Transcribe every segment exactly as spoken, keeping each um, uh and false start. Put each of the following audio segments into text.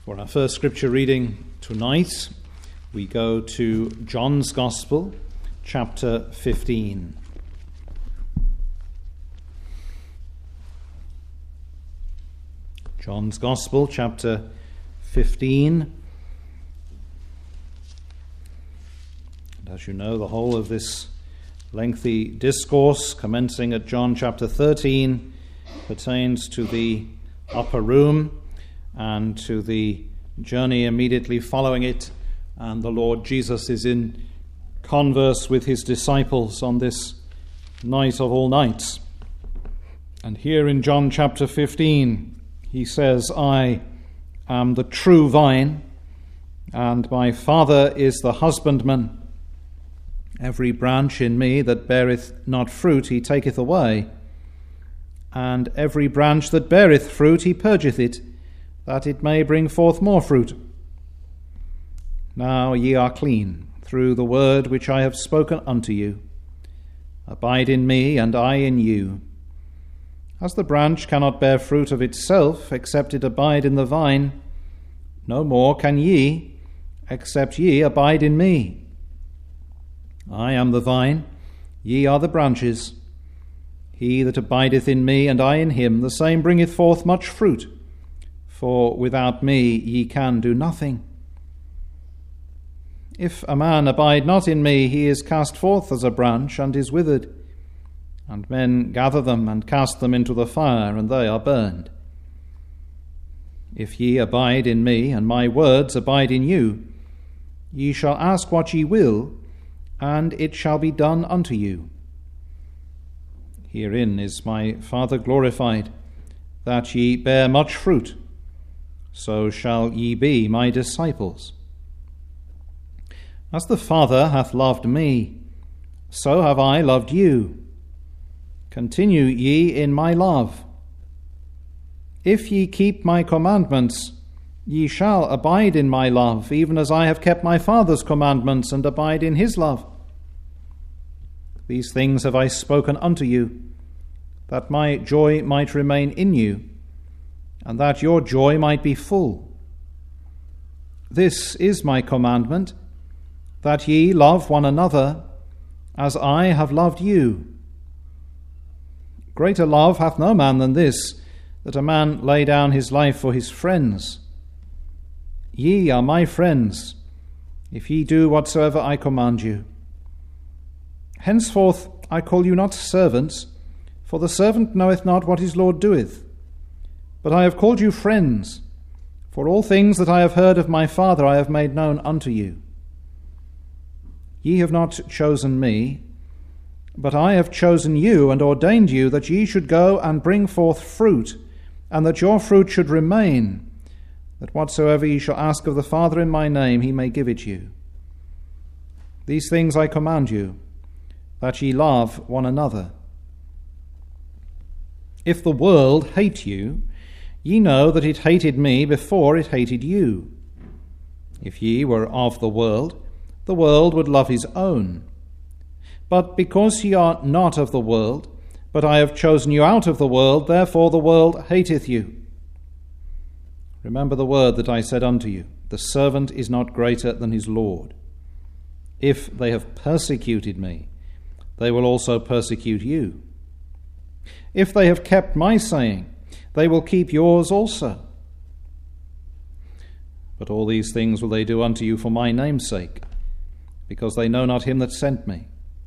For our first scripture reading tonight, we go to John's Gospel, chapter fifteen. John's Gospel, chapter fifteen. And as you know, the whole of this lengthy discourse, commencing at John chapter thirteen, pertains to the upper room and to the journey immediately following it. And the Lord Jesus is in converse with his disciples on this night of all nights. And here in John chapter fifteen, he says, I am the true vine, and my Father is the husbandman. Every branch in me that beareth not fruit he taketh away, and every branch that beareth fruit he purgeth it, that it may bring forth more fruit. Now ye are clean through the word which I have spoken unto you. Abide in me, and I in you. As the branch cannot bear fruit of itself, except it abide in the vine, no more can ye, except ye abide in me. I am the vine, ye are the branches. He that abideth in me, and I in him, the same bringeth forth much fruit. For without me ye can do nothing. If a man abide not in me, he is cast forth as a branch, and is withered. And men gather them, and cast them into the fire, and they are burned. If ye abide in me, and my words abide in you, ye shall ask what ye will, and it shall be done unto you. Herein is my Father glorified, that ye bear much fruit, so shall ye be my disciples. As the Father hath loved me, so have I loved you. Continue ye in my love. If ye keep my commandments, ye shall abide in my love, even as I have kept my Father's commandments, and abide in his love. These things have I spoken unto you, that my joy might remain in you, and that your joy might be full. This is my commandment, that ye love one another, as I have loved you. Greater love hath no man than this, that a man lay down his life for his friends. Ye are my friends, if ye do whatsoever I command you. Henceforth I call you not servants, for the servant knoweth not what his Lord doeth. But I have called you friends, for all things that I have heard of my Father I have made known unto you. Ye have not chosen me, but I have chosen you, and ordained you that ye should go and bring forth fruit, and that your fruit should remain, that whatsoever ye shall ask of the Father in my name, he may give it you. These things I command you, that ye love one another. If the world hate you, ye know that it hated me before it hated you. If ye were of the world, the world would love his own. But because ye are not of the world, but I have chosen you out of the world, therefore the world hateth you. Remember the word that I said unto you, the servant is not greater than his Lord. If they have persecuted me, they will also persecute you. If they have kept my saying, they will keep yours also. But all these things will they do unto you for my name's sake, because they know not him that sent me.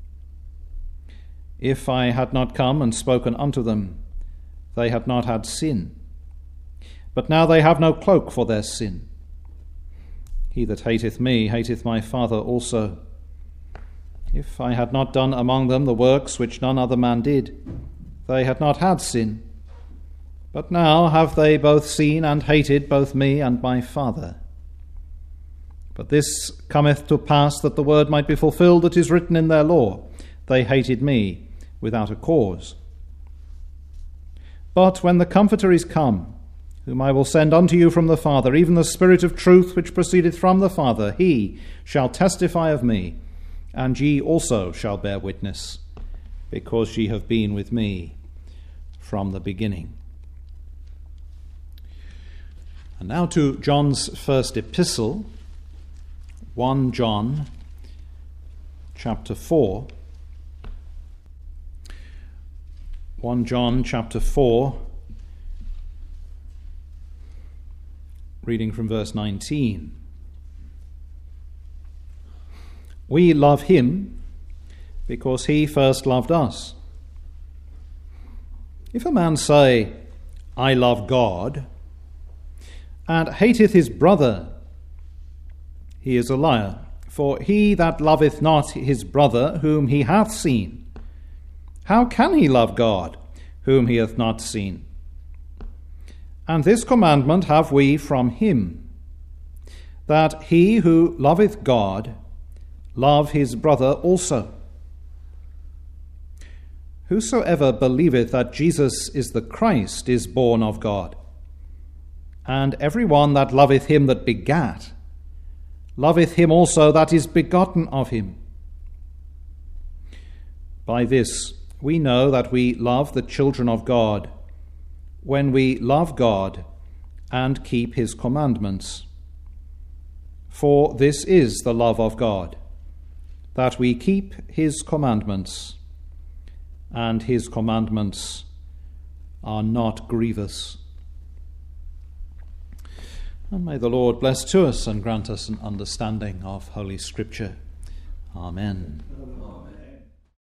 If I had not come and spoken unto them, they had not had sin. But now they have no cloak for their sin. He that hateth me hateth my Father also. If I had not done among them the works which none other man did, they had not had sin. But now have they both seen and hated both me and my Father. But this cometh to pass, that the word might be fulfilled that is written in their law, they hated me without a cause. But when the Comforter is come, whom I will send unto you from the Father, even the Spirit of truth which proceedeth from the Father, he shall testify of me, and ye also shall bear witness, because ye have been with me from the beginning. And now to John's first epistle, First John chapter four. First John chapter four, reading from verse nineteen. We love him because he first loved us. If a man say, I love God, and hateth his brother, he is a liar. For he that loveth not his brother whom he hath seen, how can he love God whom he hath not seen? And this commandment have we from him, that he who loveth God love his brother also. Whosoever believeth that Jesus is the Christ is born of God. And every one that loveth him that begat, loveth him also that is begotten of him. By this we know that we love the children of God, when we love God and keep his commandments. For this is the love of God, that we keep his commandments, and his commandments are not grievous. And may the Lord bless to us and grant us an understanding of Holy Scripture. Amen. Amen.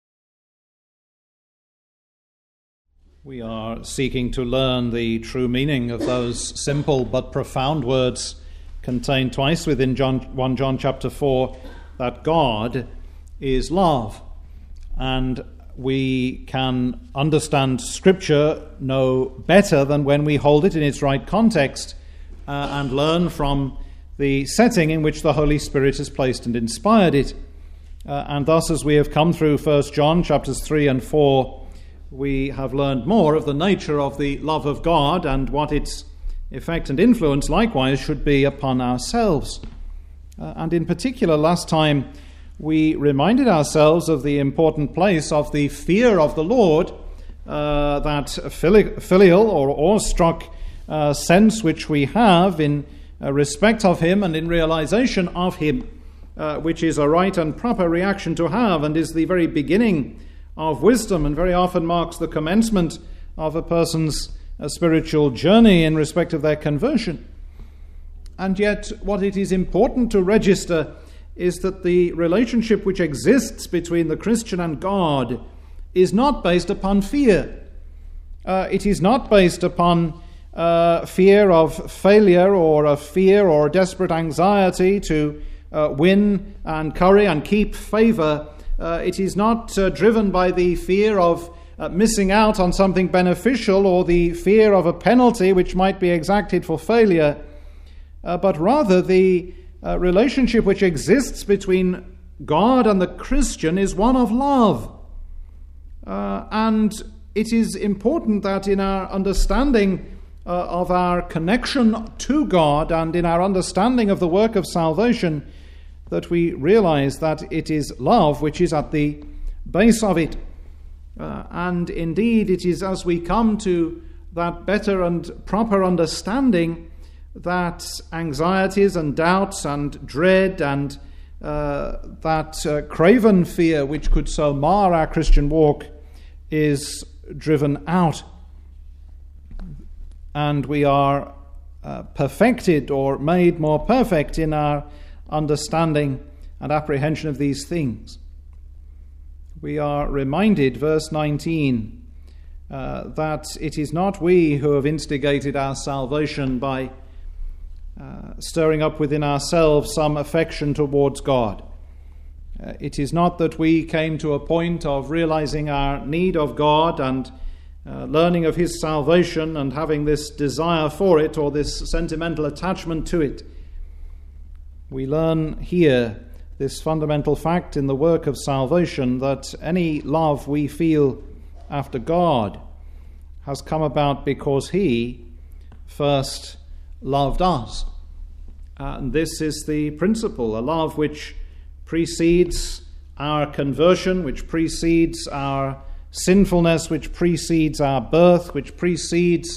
We are seeking to learn the true meaning of those simple but profound words contained twice within John, First John chapter four, that God is love. And we can understand Scripture no better than when we hold it in its right context uh, and learn from the setting in which the Holy Spirit has placed and inspired it. Uh, and thus, as we have come through First John chapters three and four, we have learned more of the nature of the love of God and what its effect and influence likewise should be upon ourselves. Uh, and in particular, last time we reminded ourselves of the important place of the fear of the Lord, uh, that fili- filial or awestruck uh, sense which we have in uh, respect of him and in realization of him, uh, which is a right and proper reaction to have and is the very beginning of wisdom and very often marks the commencement of a person's uh, spiritual journey in respect of their conversion. And yet what it is important to register is that the relationship which exists between the Christian and God is not based upon fear. Uh, it is not based upon uh, fear of failure or a fear or desperate anxiety to uh, win and curry and keep favor. Uh, it is not uh, driven by the fear of uh, missing out on something beneficial or the fear of a penalty which might be exacted for failure, uh, but rather the uh, relationship which exists between God and the Christian is one of love. Uh, and it is important that in our understanding uh, of our connection to God and in our understanding of the work of salvation, that we realize that it is love which is at the base of it. Uh, and indeed, it is as we come to that better and proper understanding that anxieties and doubts and dread and uh, that uh, craven fear which could so mar our Christian walk is driven out. And we are uh, perfected or made more perfect in our understanding and apprehension of these things. We are reminded, verse nineteen, uh, that it is not we who have instigated our salvation by uh, stirring up within ourselves some affection towards God. Uh, it is not that we came to a point of realizing our need of God and uh, learning of his salvation and having this desire for it or this sentimental attachment to it. We learn here this fundamental fact in the work of salvation, that any love we feel after God has come about because he first loved us. And this is the principle, a love which precedes our conversion, which precedes our sinfulness, which precedes our birth, which precedes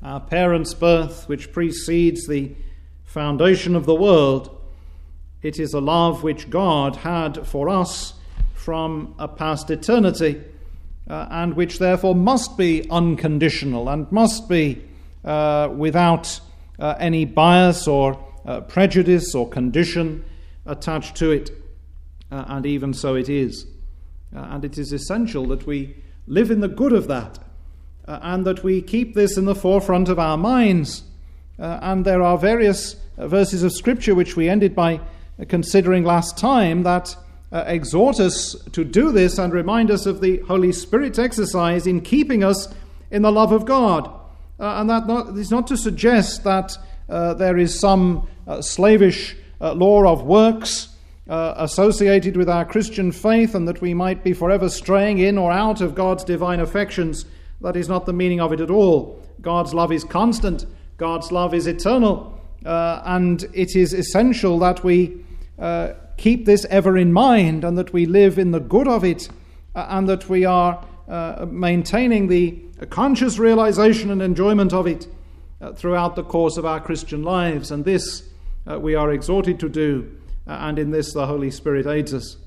our parents' birth, which precedes the foundation of the world. It is a love which God had for us from a past eternity, uh, and which therefore must be unconditional and must be uh, without uh, any bias or uh, prejudice or condition attached to it. Uh, and even so it is. Uh, and it is essential that we live in the good of that, uh, and that we keep this in the forefront of our minds. Uh, and there are various uh, verses of Scripture which we ended by uh, considering last time that uh, exhort us to do this and remind us of the Holy Spirit's exercise in keeping us in the love of God. Uh, and that not, is not to suggest that uh, there is some uh, slavish uh, law of works Uh, associated with our Christian faith, and that we might be forever straying in or out of God's divine affections. That is not the meaning of it at all. God's love is constant. God's love is eternal. Uh, and it is essential that we uh, keep this ever in mind, and that we live in the good of it, uh, and that we are uh, maintaining the conscious realization and enjoyment of it uh, throughout the course of our Christian lives. And this uh, we are exhorted to do. Uh, and in this the Holy Spirit aids us.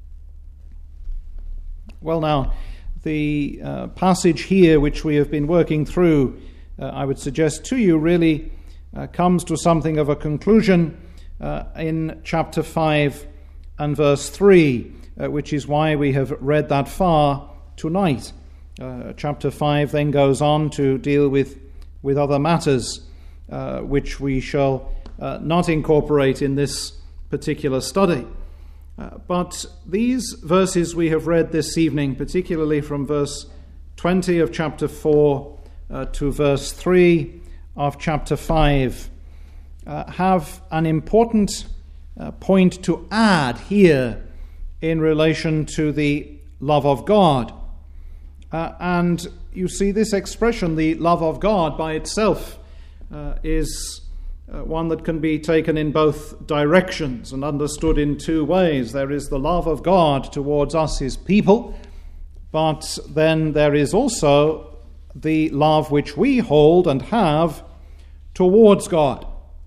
Well, now, the uh, passage here which we have been working through, uh, I would suggest to you, really uh, comes to something of a conclusion uh, in chapter five and verse three, uh, which is why we have read that far tonight. Uh, chapter five then goes on to deal with, with other matters, uh, which we shall uh, not incorporate in this particular study. Uh, but these verses we have read this evening, particularly from verse twenty of chapter four uh, to verse three of chapter five, uh, have an important uh, point to add here in relation to the love of God. Uh, and you see this expression, the love of God, by itself uh, is Uh, one that can be taken in both directions and understood in two ways. There is the love of God towards us, his people, but then there is also the love which we hold and have towards God.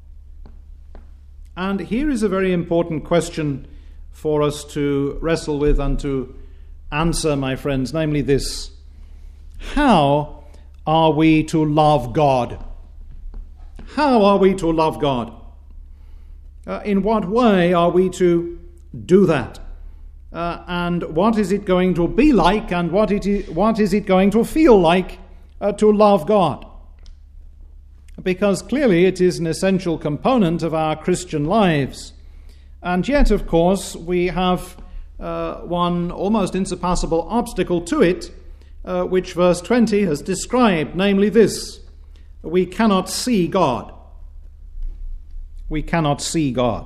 And here is a very important question for us to wrestle with and to answer, my friends, namely this: how are we to love God? How are we to love God? Uh, in what way are we to do that? Uh, and what is it going to be like, and what, it is, what is it going to feel like uh, to love God? Because clearly it is an essential component of our Christian lives. And yet, of course, we have uh, one almost insurpassable obstacle to it, uh, which verse twenty has described, namely this: we cannot see God. We cannot see God.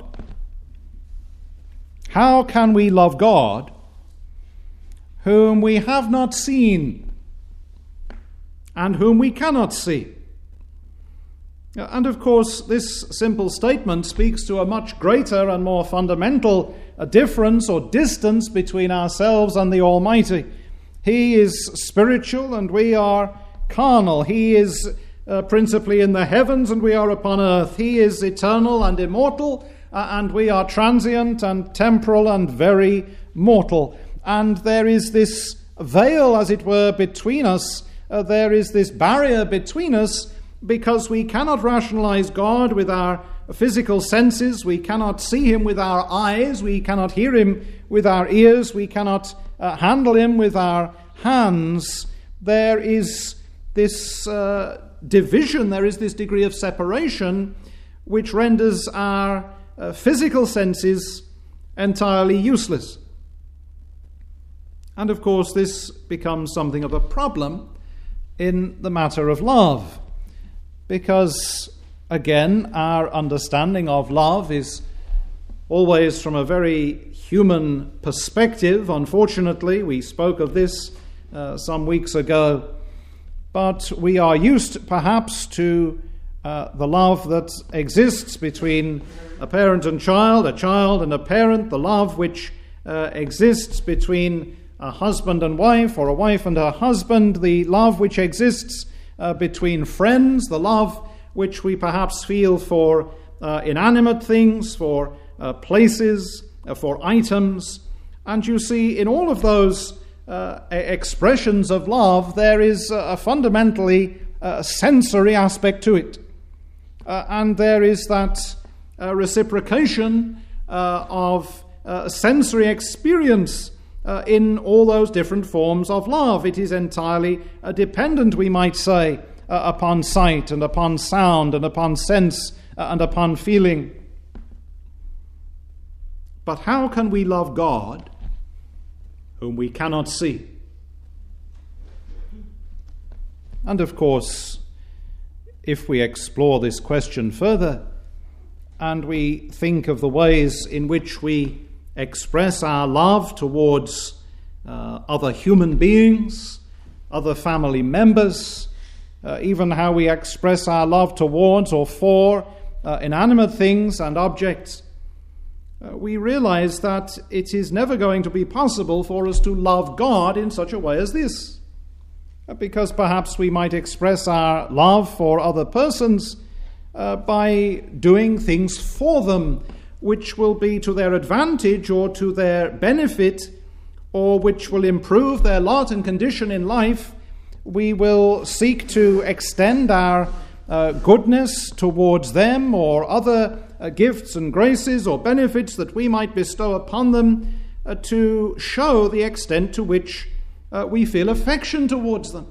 How can we love God whom we have not seen and whom we cannot see? And of course, this simple statement speaks to a much greater and more fundamental difference or distance between ourselves and the Almighty. He is spiritual and we are carnal. He is Uh, principally in the heavens, and we are upon earth. He is eternal and immortal, uh, and we are transient and temporal and very mortal. And there is this veil, as it were, between us. Uh, there is this barrier between us, because we cannot rationalize God with our physical senses. We cannot see him with our eyes. We cannot hear him with our ears. We cannot uh, handle him with our hands. There is this Uh, division, there is this degree of separation which renders our uh, physical senses entirely useless. And of course this becomes something of a problem in the matter of love, because again our understanding of love is always from a very human perspective. Unfortunately, we spoke of this uh, some weeks ago. But we are used, perhaps, to uh, the love that exists between a parent and child, a child and a parent, the love which uh, exists between a husband and wife, or a wife and her husband, the love which exists uh, between friends, the love which we perhaps feel for uh, inanimate things, for uh, places, uh, for items. And you see, in all of those uh, expressions of love, there is a fundamentally uh, sensory aspect to it. Uh, and there is that uh, reciprocation uh, of uh, sensory experience uh, in all those different forms of love. It is entirely uh, dependent, we might say, uh, upon sight and upon sound and upon sense uh, and upon feeling. But how can we love God whom we cannot see? And of course, if we explore this question further and we think of the ways in which we express our love towards uh, other human beings, other family members, uh, even how we express our love towards or for uh, inanimate things and objects, uh, we realize that it is never going to be possible for us to love God in such a way as this. Because perhaps we might express our love for other persons uh, by doing things for them, which will be to their advantage or to their benefit, or which will improve their lot and condition in life. We will seek to extend our uh, goodness towards them, or other uh, gifts and graces or benefits that we might bestow upon them uh, to show the extent to which Uh, we feel affection towards them.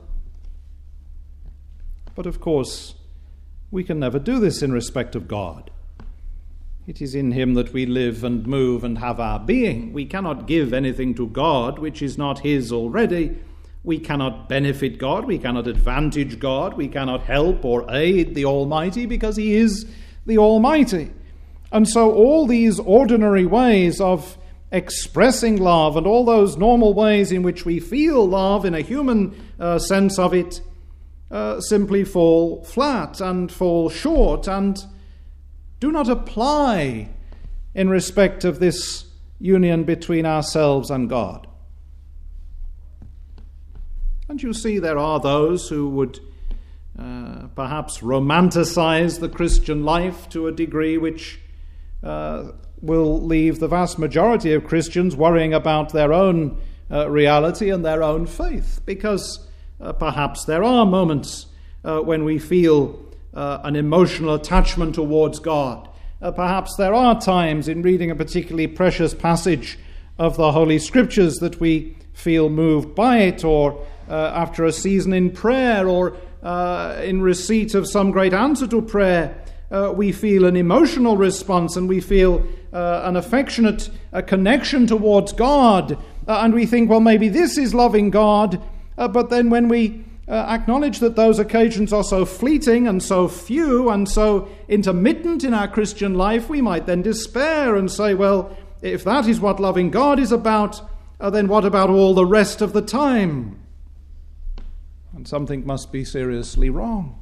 But of course, we can never do this in respect of God. It is in him that we live and move and have our being. We cannot give anything to God which is not his already. We cannot benefit God. We cannot advantage God. We cannot help or aid the Almighty because he is the Almighty. And so all these ordinary ways of expressing love and all those normal ways in which we feel love in a human uh, sense of it uh, simply fall flat and fall short and do not apply in respect of this union between ourselves and God. And you see, there are those who would uh, perhaps romanticize the Christian life to a degree which uh, will leave the vast majority of Christians worrying about their own uh, reality and their own faith, because uh, perhaps there are moments uh, when we feel uh, an emotional attachment towards God. Uh, perhaps there are times in reading a particularly precious passage of the Holy Scriptures that we feel moved by it, or uh, after a season in prayer, or uh, in receipt of some great answer to prayer, uh, we feel an emotional response and we feel Uh, an affectionate uh, connection towards God, uh, and we think, well, maybe this is loving God, uh, but then when we uh, acknowledge that those occasions are so fleeting and so few and so intermittent in our Christian life, we might then despair and say, well, if that is what loving God is about, uh, then what about all the rest of the time? And something must be seriously wrong.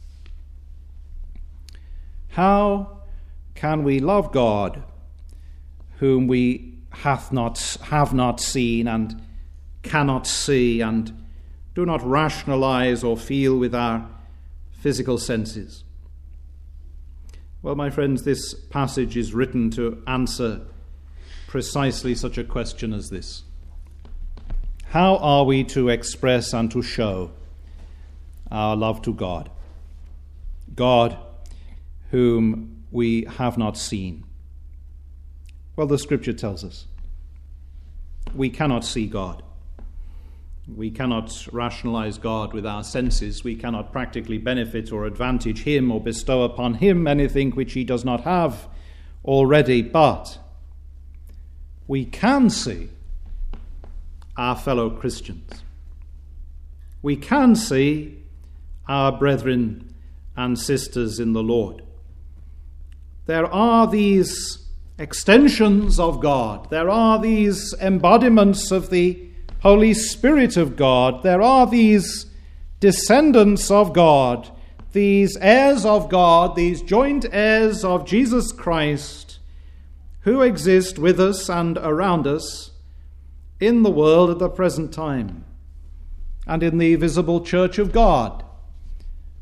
How can we love God whom we hath not, have not seen and cannot see and do not rationalize or feel with our physical senses? Well, my friends, this passage is written to answer precisely such a question as this. How are we to express and to show our love to God? God, whom we have not seen. Well, the Scripture tells us we cannot see God. We cannot rationalize God with our senses. We cannot practically benefit or advantage him or bestow upon him anything which he does not have already. But we can see our fellow Christians. We can see our brethren and sisters in the Lord. There are these extensions of God. There are these embodiments of the Holy Spirit of God. There are these descendants of God, these heirs of God, these joint heirs of Jesus Christ, who exist with us and around us in the world at the present time and in the visible church of God.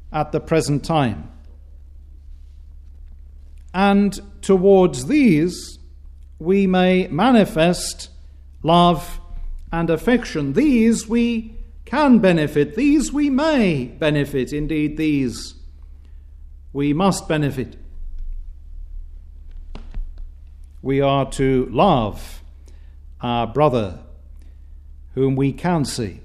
at the present time. And towards these we may manifest love and affection. These we can benefit. These we may benefit. Indeed, these we must benefit. We are to love our brother whom we can see.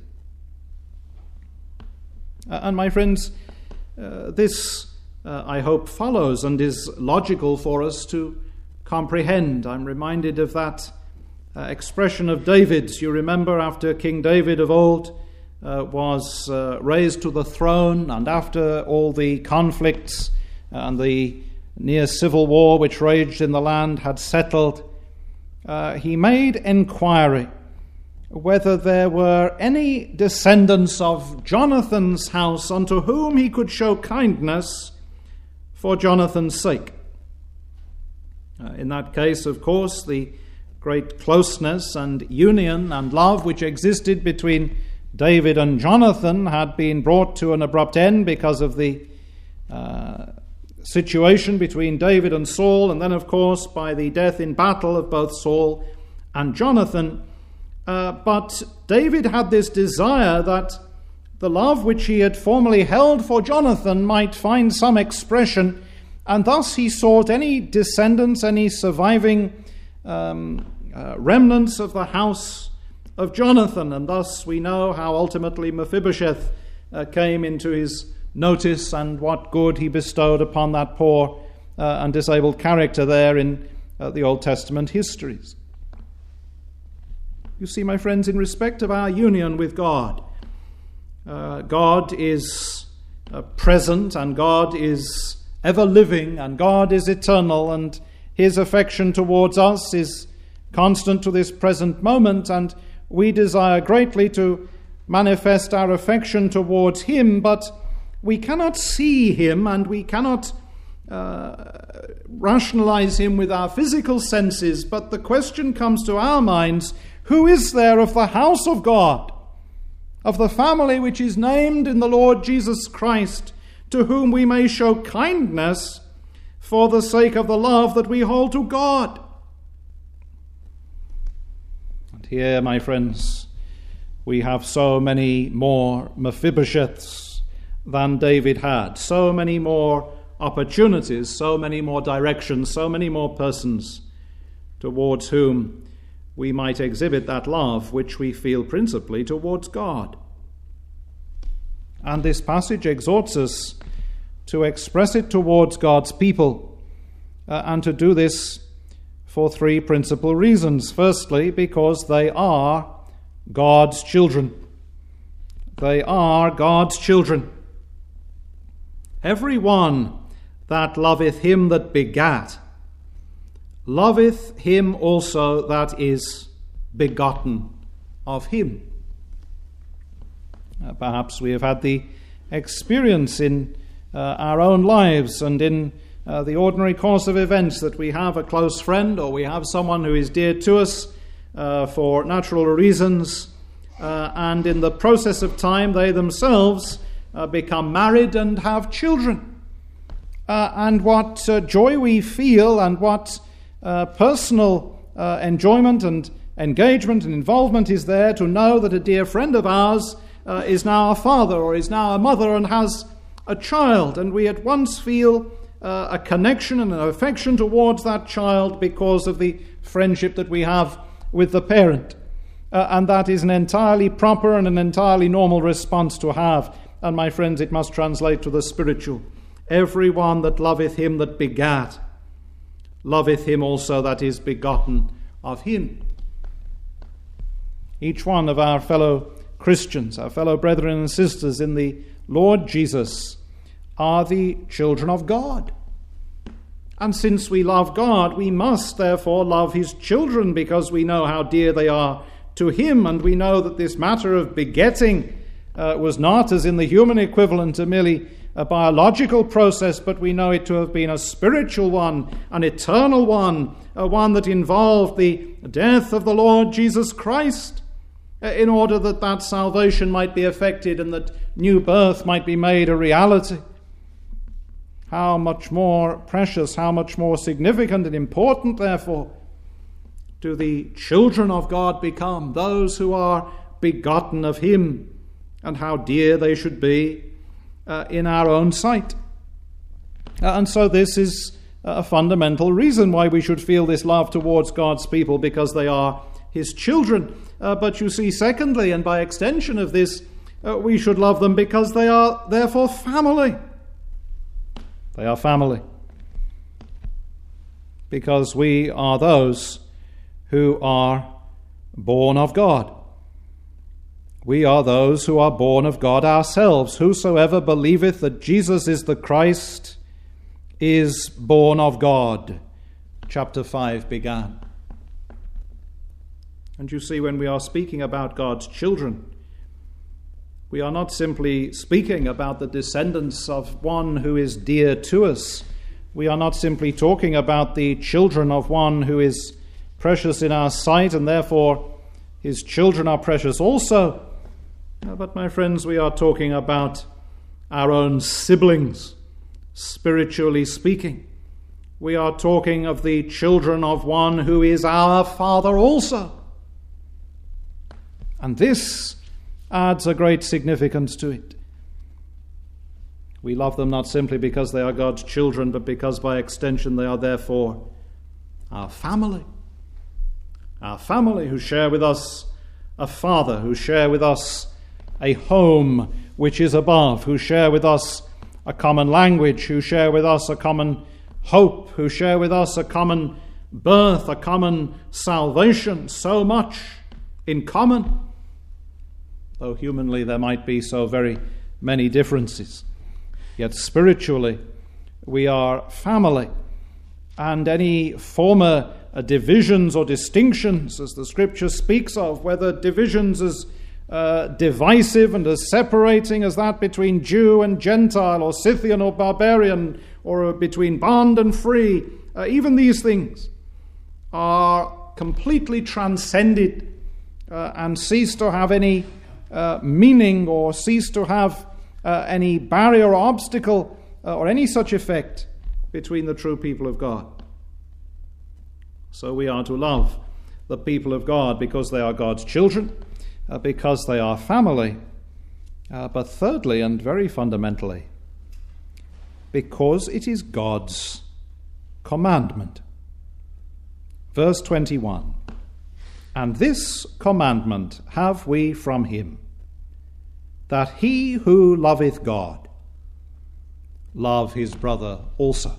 Uh, and my friends, uh, this uh, I hope follows and is logical for us to comprehend. I'm reminded of that uh, expression of David's. You remember, after King David of old uh, was uh, raised to the throne, and after all the conflicts and the near civil war which raged in the land had settled, uh, he made inquiry whether there were any descendants of Jonathan's house unto whom he could show kindness for Jonathan's sake. Uh, in that case, of course, the great closeness and union and love which existed between David and Jonathan had been brought to an abrupt end because of the uh, situation between David and Saul, and then, of course, by the death in battle of both Saul and Jonathan. Uh, but David had this desire that the love which he had formerly held for Jonathan might find some expression, and thus he sought any descendants, any surviving um, uh, remnants of the house of Jonathan, and thus we know how ultimately Mephibosheth uh, came into his notice and what good he bestowed upon that poor uh, and disabled character there in uh, the Old Testament histories. You see, my friends, in respect of our union with God, uh, God is uh, present, and God is ever living, and God is eternal, and his affection towards us is constant to this present moment, and we desire greatly to manifest our affection towards him, but we cannot see him, and we cannot uh, rationalize him with our physical senses. But the question comes to our minds: who is there of the house of God, of the family which is named in the Lord Jesus Christ, to whom we may show kindness for the sake of the love that we hold to God? And here, my friends, we have so many more Mephibosheths than David had, so many more opportunities, so many more directions, so many more persons towards whom we might exhibit that love which we feel principally towards God. And this passage exhorts us to express it towards God's people, uh, and to do this for three principal reasons. Firstly, because they are God's children. They are God's children. Every one that loveth him that begat loveth him also that is begotten of him. Uh, perhaps we have had the experience in uh, our own lives and in uh, the ordinary course of events that we have a close friend, or we have someone who is dear to us uh, for natural reasons, uh, and in the process of time they themselves uh, become married and have children. Uh, and what uh, joy we feel, and what Uh, personal uh, enjoyment and engagement and involvement is there to know that a dear friend of ours uh, is now a father or is now a mother and has a child, and we at once feel uh, a connection and an affection towards that child because of the friendship that we have with the parent. Uh, and that is an entirely proper and an entirely normal response to have. And my friends, it must translate to the spiritual. Every one that loveth him that begat loveth him also that is begotten of him. Each one of our fellow Christians, our fellow brethren and sisters in the Lord Jesus, are the children of God. And since we love God, we must therefore love his children, because we know how dear they are to him, and we know that this matter of begetting uh, was not, as in the human equivalent, a merely a biological process, but we know it to have been a spiritual one, an eternal one, a one that involved the death of the Lord Jesus Christ, in order that that salvation might be effected and that new birth might be made a reality. how much more precious, how much more significant and important, therefore, do the children of God become, those who are begotten of him, and how dear they should be uh, in our own sight. Uh, and so this is a fundamental reason why we should feel this love towards God's people, because they are his children. Uh, but you see, secondly, and by extension of this, uh, we should love them because they are therefore family. They are family. Because we are those who are born of God. We are those who are born of God ourselves. Whosoever believeth that Jesus is the Christ is born of God. Chapter five began. And you see, when we are speaking about God's children, we are not simply speaking about the descendants of one who is dear to us. We are not simply talking about the children of one who is precious in our sight, and therefore his children are precious also. But my friends, we are talking about our own siblings, spiritually speaking. We are talking of the children of one who is our Father also. And this adds a great significance to it. We love them not simply because they are God's children, but because by extension they are therefore our family. Our family who share with us a Father, who share with us a home which is above, who share with us a common language, who share with us a common hope, who share with us a common birth, a common salvation, so much in common. Though humanly there might be so very many differences, yet spiritually we are family. And any former uh, divisions or distinctions, as the Scripture speaks of, whether divisions as uh, divisive and as separating as that between Jew and Gentile, or Scythian or barbarian, or between bond and free, uh, even these things are completely transcended uh, and cease to have any uh, meaning, or cease to have uh, any barrier or obstacle uh, or any such effect between the true people of God. So we are to love the people of God because they are God's children, uh, because they are family, uh, but thirdly and very fundamentally, because it is God's commandment. Verse twenty-one, and this commandment have we from him, that he who loveth God love his brother also.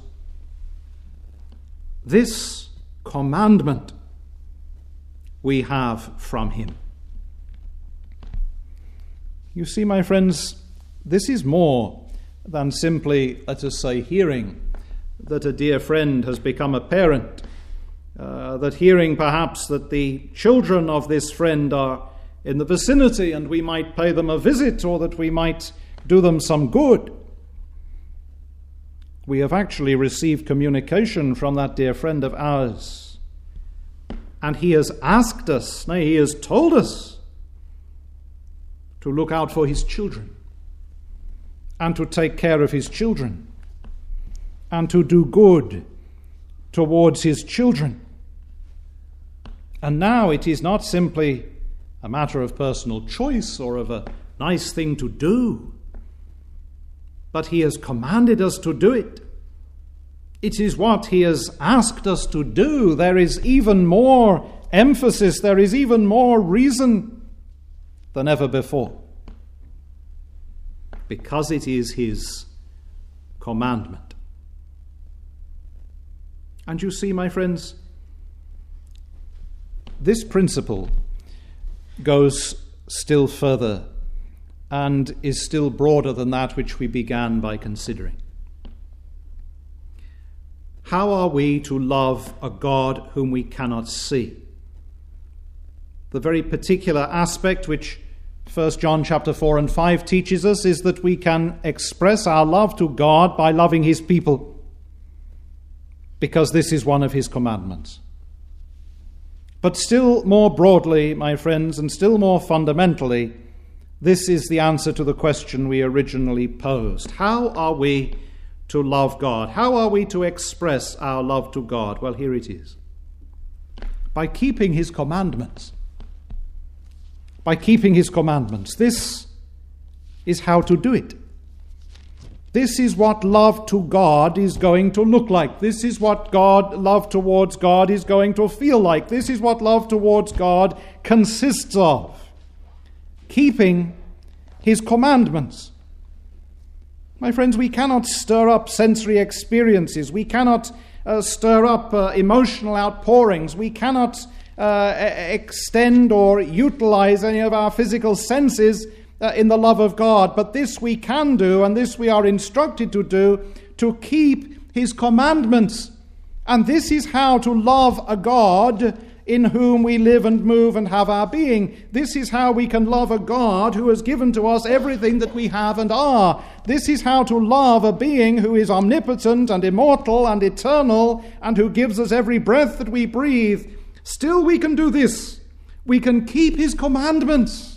This commandment we have from him. You see, my friends, this is more than simply, let us say, hearing that a dear friend has become a parent, uh, that hearing perhaps that the children of this friend are in the vicinity and we might pay them a visit, or that we might do them some good. We have actually received communication from that dear friend of ours, and he has asked us, nay, he has told us to look out for his children, and to take care of his children, and to do good towards his children. And now it is not simply a matter of personal choice or of a nice thing to do, but he has commanded us to do it. It is what he has asked us to do. There is even more emphasis, there is even more reason than ever before, because it is his commandment. And you see, my friends, this principle goes still further and is still broader than that which we began by considering. How are we to love a God whom we cannot see? The very particular aspect which First John chapter four and five teaches us is that we can express our love to God by loving his people, because this is one of his commandments. But still more broadly, my friends, and still more fundamentally, this is the answer to the question we originally posed. How are we to love God? How are we to express our love to God? Well, here it is. By keeping his commandments. By keeping his commandments. This is how to do it. This is what love to God is going to look like. This is what God, love towards God is going to feel like. This is what love towards God consists of. Keeping his commandments. My friends, we cannot stir up sensory experiences. We cannot uh, stir up uh, emotional outpourings. We cannot uh, extend or utilize any of our physical senses Uh, in the love of God. But this we can do, and this we are instructed to do, to keep his commandments. And this is how to love a God in whom we live and move and have our being. This is how we can love a God who has given to us everything that we have and are. This is how to love a being who is omnipotent and immortal and eternal, and who gives us every breath that we breathe. Still we can do this. We can keep his commandments.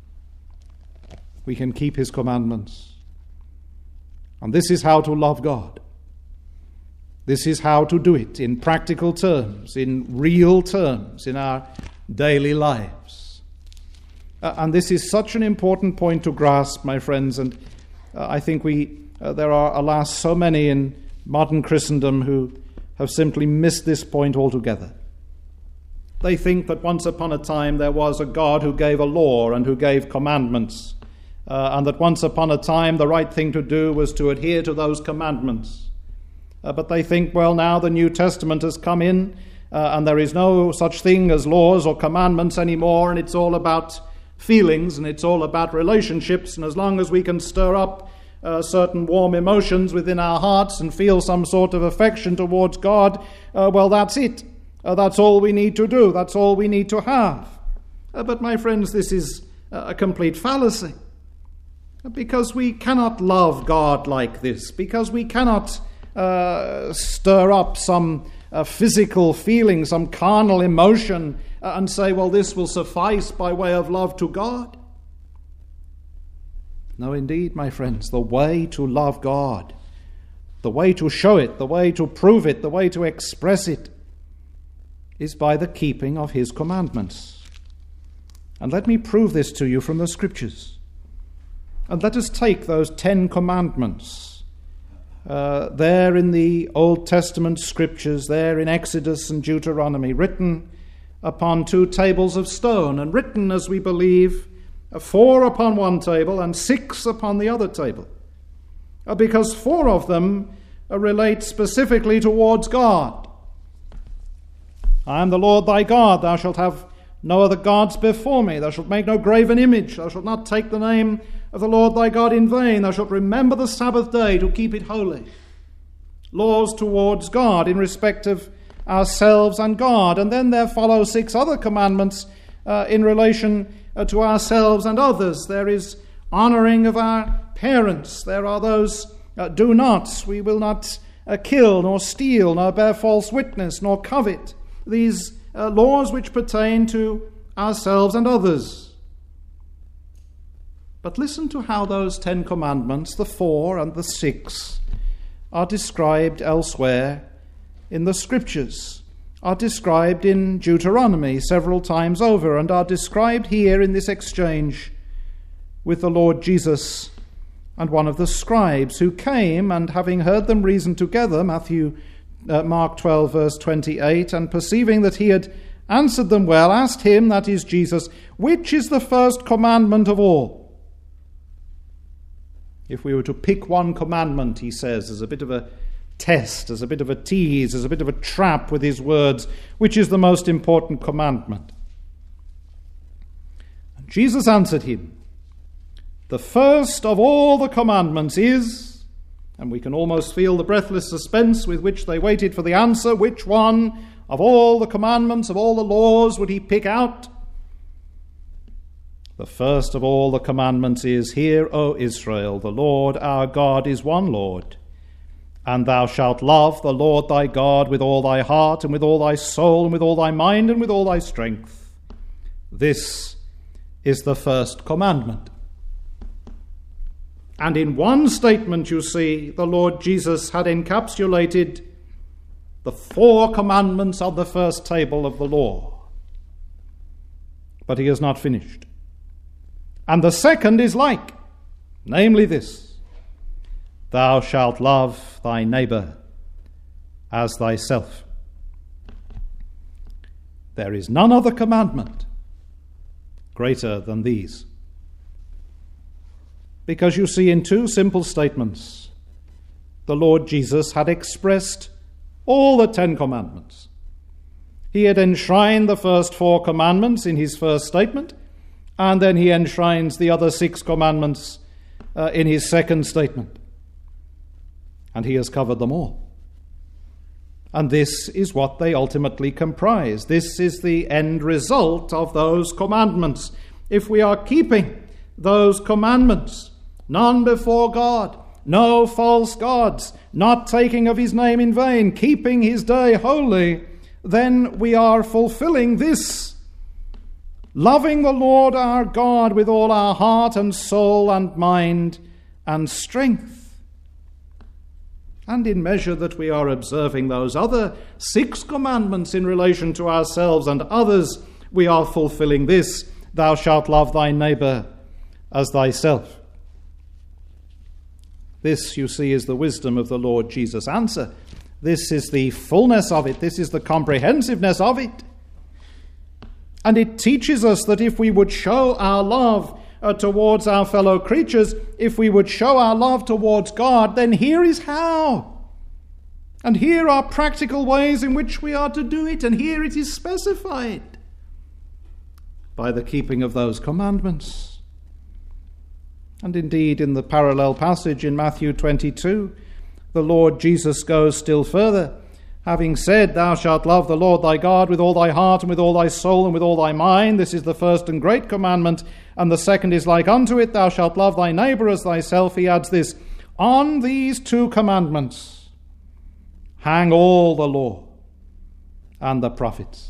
We can keep his commandments. And this is how to love God. This is how to do it in practical terms, in real terms, in our daily lives. Uh, and this is such an important point to grasp, my friends, and uh, I think we uh, there are, alas, so many in modern Christendom who have simply missed this point altogether. They think that once upon a time there was a God who gave a law and who gave commandments, Uh, and that once upon a time the right thing to do was to adhere to those commandments. Uh, but they think, well, now the New Testament has come in, uh, and there is no such thing as laws or commandments anymore, and it's all about feelings, and it's all about relationships, and as long as we can stir up uh, certain warm emotions within our hearts and feel some sort of affection towards God, uh, well, that's it. Uh, that's all we need to do. That's all we need to have. Uh, but my friends, this is uh, a complete fallacy. Because we cannot love God like this, because we cannot uh, stir up some uh, physical feeling, some carnal emotion, uh, and say, well, this will suffice by way of love to God. No, indeed, my friends, the way to love God, the way to show it, the way to prove it, the way to express it, is by the keeping of his commandments. And let me prove this to you from the Scriptures. And let us take those Ten Commandments, uh, there in the Old Testament Scriptures, there in Exodus and Deuteronomy, written upon two tables of stone, and written, as we believe, four upon one table and six upon the other table, uh, because four of them uh, relate specifically towards God. I am the Lord thy God, thou shalt have no other gods before me, thou shalt make no graven image, thou shalt not take the name of the Lord thy God in vain, thou shalt remember the Sabbath day to keep it holy. Laws towards God in respect of ourselves and God. And then there follow six other commandments uh, in relation uh, to ourselves and others. There is honoring of our parents. There are those uh, do nots. We will not uh, kill, nor steal, nor bear false witness, nor covet. These uh, laws which pertain to ourselves and others. But listen to how those Ten Commandments, the four and the six, are described elsewhere in the Scriptures, are described in Deuteronomy several times over, and are described here in this exchange with the Lord Jesus and one of the scribes, who came, and having heard them reason together, Matthew, uh, Mark twelve, verse twenty-eight, and perceiving that he had answered them well, asked him, that is Jesus, which is the first commandment of all? If we were to pick one commandment, he says, as a bit of a test, as a bit of a tease, as a bit of a trap with his words, which is the most important commandment? And Jesus answered him, the first of all the commandments is, and we can almost feel the breathless suspense with which they waited for the answer, which one of all the commandments, of all the laws, would he pick out? The first of all the commandments is, Hear, O Israel, the Lord our God is one Lord, and thou shalt love the Lord thy God with all thy heart, and with all thy soul, and with all thy mind, and with all thy strength. This is the first commandment. And in one statement, you see, the Lord Jesus had encapsulated the four commandments on the first table of the law. But he has not finished. And the second is like, namely this: thou shalt love thy neighbor as thyself. There is none other commandment greater than these. Because you see, in two simple statements, the Lord Jesus had expressed all the Ten Commandments. He had enshrined the first four commandments in his first statement, and then he enshrines the other six commandments uh, in his second statement. And he has covered them all. And this is what they ultimately comprise. This is the end result of those commandments. If we are keeping those commandments, none before God, no false gods, not taking of his name in vain, keeping his day holy, then we are fulfilling this: loving the Lord our God with all our heart and soul and mind and strength. And in measure that we are observing those other six commandments in relation to ourselves and others, we are fulfilling this: thou shalt love thy neighbor as thyself. This, you see, is the wisdom of the Lord Jesus' answer. This is the fullness of it. This is the comprehensiveness of it. And it teaches us that if we would show our love uh, towards our fellow creatures, if we would show our love towards God, then here is how. And here are practical ways in which we are to do it. And here it is specified by the keeping of those commandments. And indeed, in the parallel passage in Matthew twenty-two, the Lord Jesus goes still further, having said, thou shalt love the Lord thy God with all thy heart and with all thy soul and with all thy mind. This is the first and great commandment, and the second is like unto it, thou shalt love thy neighbor as thyself. He adds this: on these two commandments hang all the law and the prophets.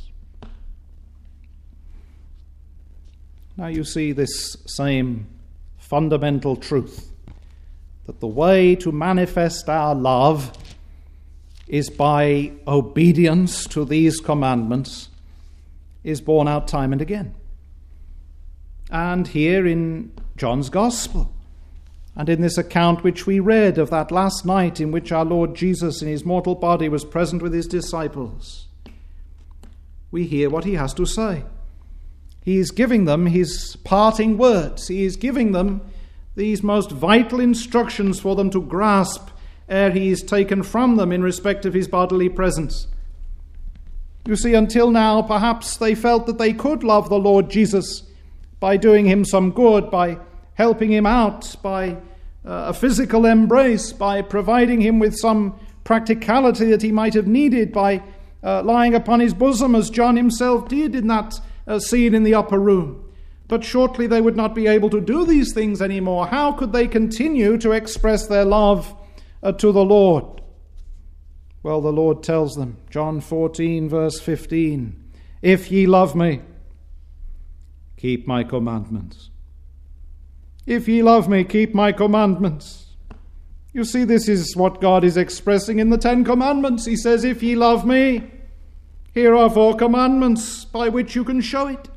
Now you see this same fundamental truth, that the way to manifest our love is by obedience to these commandments, is borne out time and again. And here in John's Gospel, and in this account which we read of that last night in which our Lord Jesus in his mortal body was present with his disciples, we hear what he has to say. He is giving them his parting words. He is giving them these most vital instructions for them to grasp ere he is taken from them in respect of his bodily presence. You see, until now, perhaps they felt that they could love the Lord Jesus by doing him some good, by helping him out, by uh, a physical embrace, by providing him with some practicality that he might have needed, by uh, lying upon his bosom as John himself did in that uh, scene in the upper room. But shortly they would not be able to do these things anymore. How could they continue to express their love uh, to the Lord? Well, the Lord tells them, John fourteen, verse fifteen, if ye love me, keep my commandments. If ye love me, keep my commandments. You see, this is what God is expressing in the Ten Commandments. He says, if ye love me, here are four commandments by which you can show it.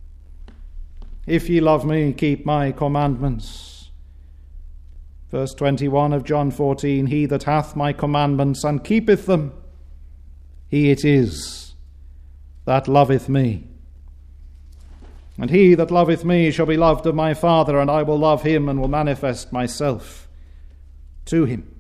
If ye love me, keep my commandments. Verse twenty-one of John fourteen, he that hath my commandments and keepeth them, he it is that loveth me. And he that loveth me shall be loved of my Father, and I will love him and will manifest myself to him.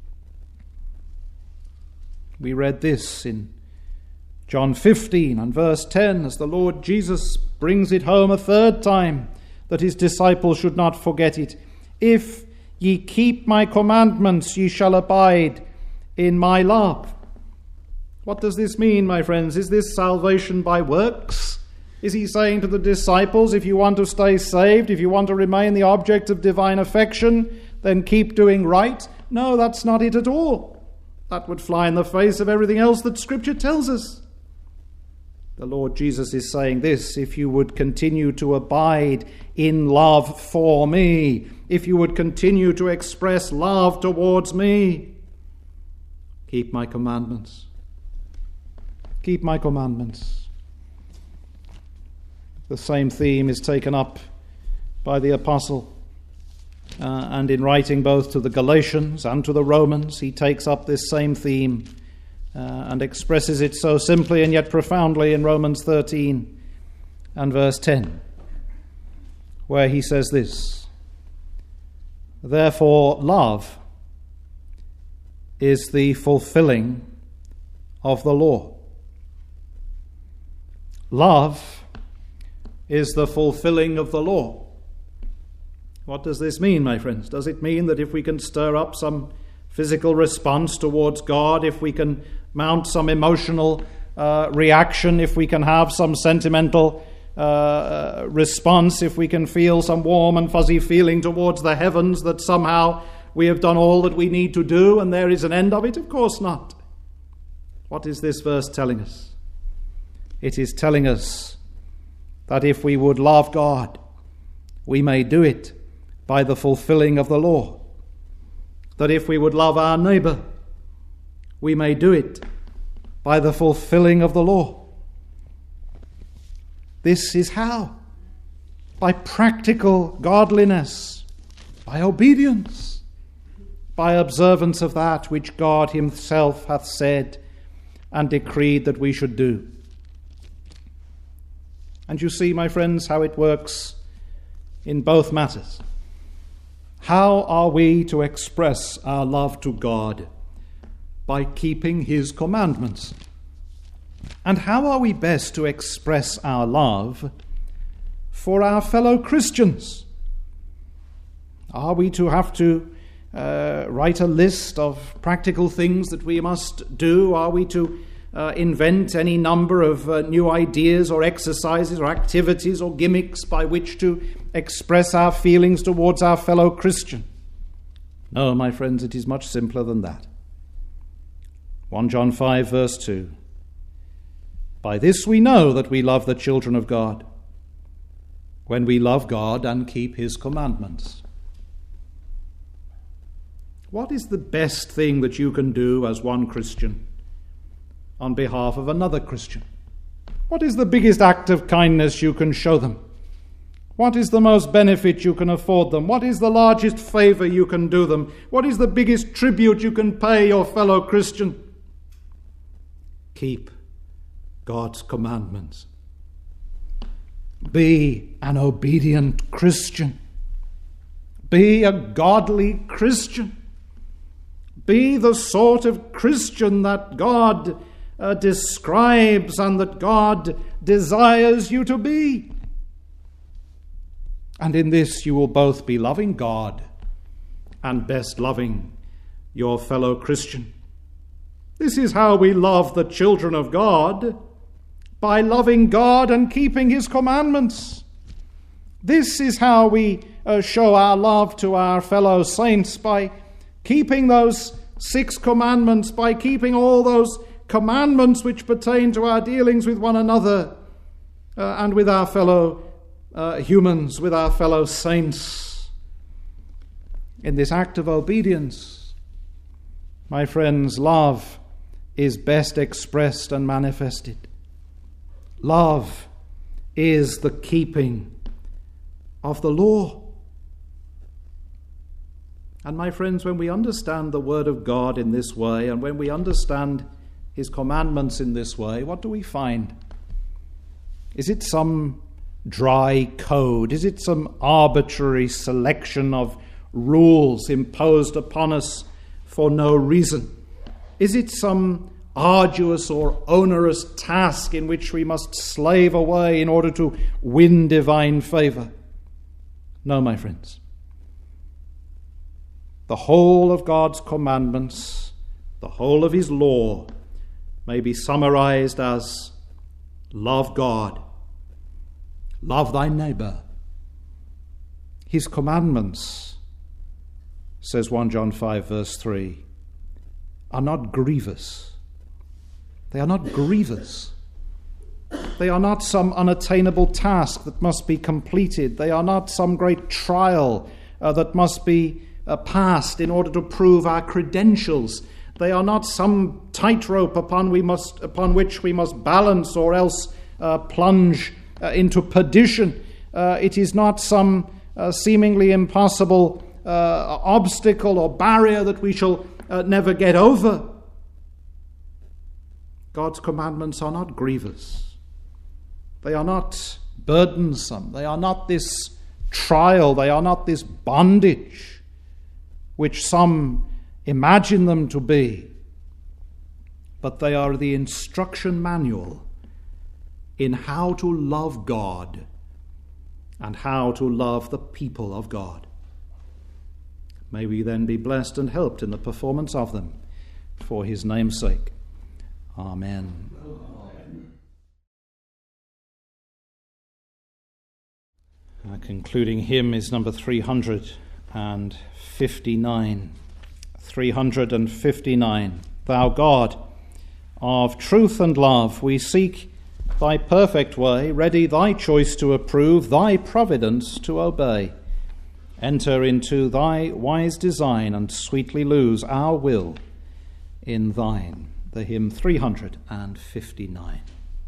We read this in John fifteen and verse ten, as the Lord Jesus brings it home a third time, that his disciples should not forget it. If ye keep my commandments, ye shall abide in my love. What does this mean, my friends? Is this salvation by works? Is he saying to the disciples, if you want to stay saved, if you want to remain the object of divine affection, then keep doing right? No, that's not it at all. That would fly in the face of everything else that Scripture tells us. The Lord Jesus is saying this: if you would continue to abide in love for me, if you would continue to express love towards me, keep my commandments. Keep my commandments. The same theme is taken up by the apostle, uh, and in writing both to the Galatians and to the Romans, he takes up this same theme Uh, and expresses it so simply and yet profoundly in Romans thirteen and verse ten, where he says this: therefore love is the fulfilling of the law. Love is the fulfilling of the law. What does this mean, my friends? Does it mean that if we can stir up some physical response towards God, if we can mount some emotional uh, reaction, if we can have some sentimental uh, response, if we can feel some warm and fuzzy feeling towards the heavens, that somehow we have done all that we need to do and there is an end of it? Of course not. What is this verse telling us? It is telling us that if we would love God, we may do it by the fulfilling of the law. That if we would love our neighbor, we may do it by the fulfilling of the law. This is how? By practical godliness, by obedience, by observance of that which God himself hath said and decreed that we should do. And you see, my friends, how it works in both matters. How are we to express our love to God? By keeping his commandments. And how are we best to express our love for our fellow Christians? Are we to have to uh, write a list of practical things that we must do? Are we to uh, invent any number of uh, new ideas or exercises or activities or gimmicks by which to express our feelings towards our fellow Christian? No, my friends, it is much simpler than that. First John five, verse two. By this we know that we love the children of God, when we love God and keep his commandments. What is the best thing that you can do as one Christian on behalf of another Christian? What is the biggest act of kindness you can show them? What is the most benefit you can afford them? What is the largest favor you can do them? What is the biggest tribute you can pay your fellow Christian? Keep God's commandments. Be an obedient Christian. Be a godly Christian. Be the sort of Christian that God uh, describes and that God desires you to be. And in this you will both be loving God and best loving your fellow Christian. This is how we love the children of God, by loving God and keeping his commandments. This is how we uh, show our love to our fellow saints, by keeping those six commandments, by keeping all those commandments which pertain to our dealings with one another uh, and with our fellow uh, humans, with our fellow saints. In this act of obedience, my friends, love is best expressed and manifested. Love is the keeping of the law. And my friends, when we understand the word of God in this way, and when we understand his commandments in this way, what do we find? Is it some dry code? Is it some arbitrary selection of rules imposed upon us for no reason? Is it some arduous or onerous task in which we must slave away in order to win divine favor? No, my friends. The whole of God's commandments, the whole of his law, may be summarized as love God, love thy neighbor. His commandments, says First John five, verse three, are not grievous. They are not grievous. They are not some unattainable task that must be completed. They are not some great trial uh, that must be uh, passed in order to prove our credentials. They are not some tightrope upon we must upon which we must balance or else uh, plunge uh, into perdition. Uh, it is not some uh, seemingly impossible uh, obstacle or barrier that we shall uh, never get over. God's commandments are not grievous. They are not burdensome. They are not this trial. They are not this bondage which some imagine them to be. But they are the instruction manual in how to love God and how to love the people of God. May we then be blessed and helped in the performance of them for his name's sake. Amen. Our concluding hymn is number three hundred fifty-nine. three hundred fifty-nine. Thou God, of truth and love, we seek thy perfect way, ready thy choice to approve, thy providence to obey. Enter into thy wise design and sweetly lose our will in thine. The hymn three hundred fifty-nine.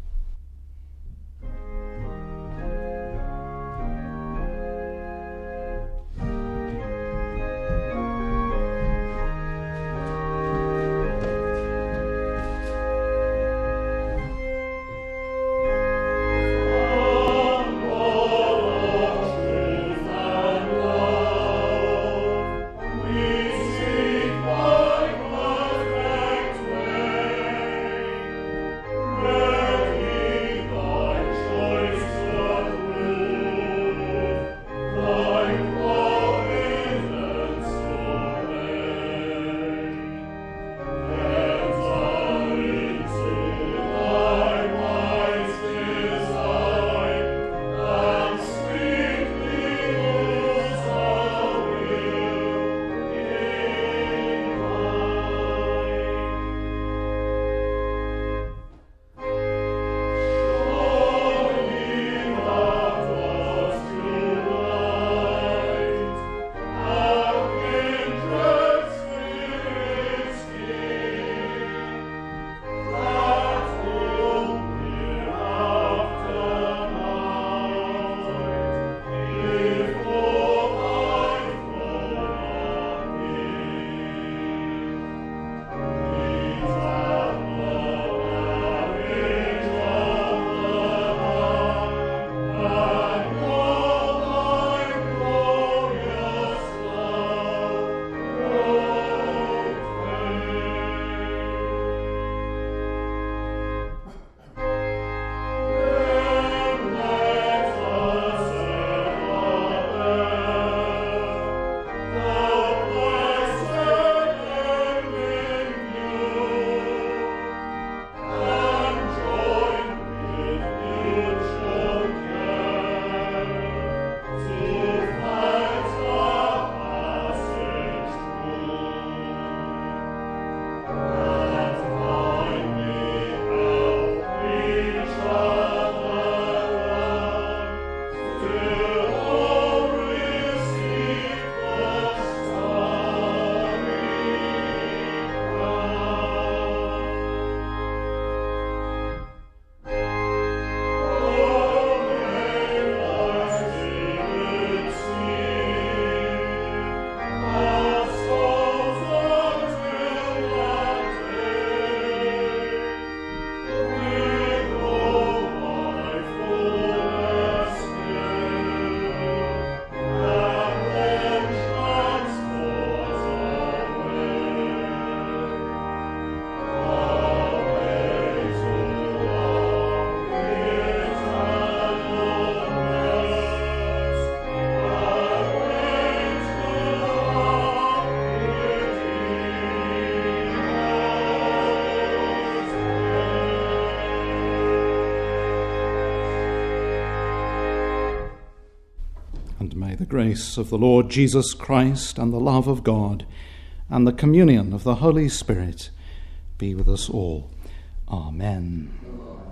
And may the grace of the Lord Jesus Christ and the love of God and the communion of the Holy Spirit be with us all. Amen.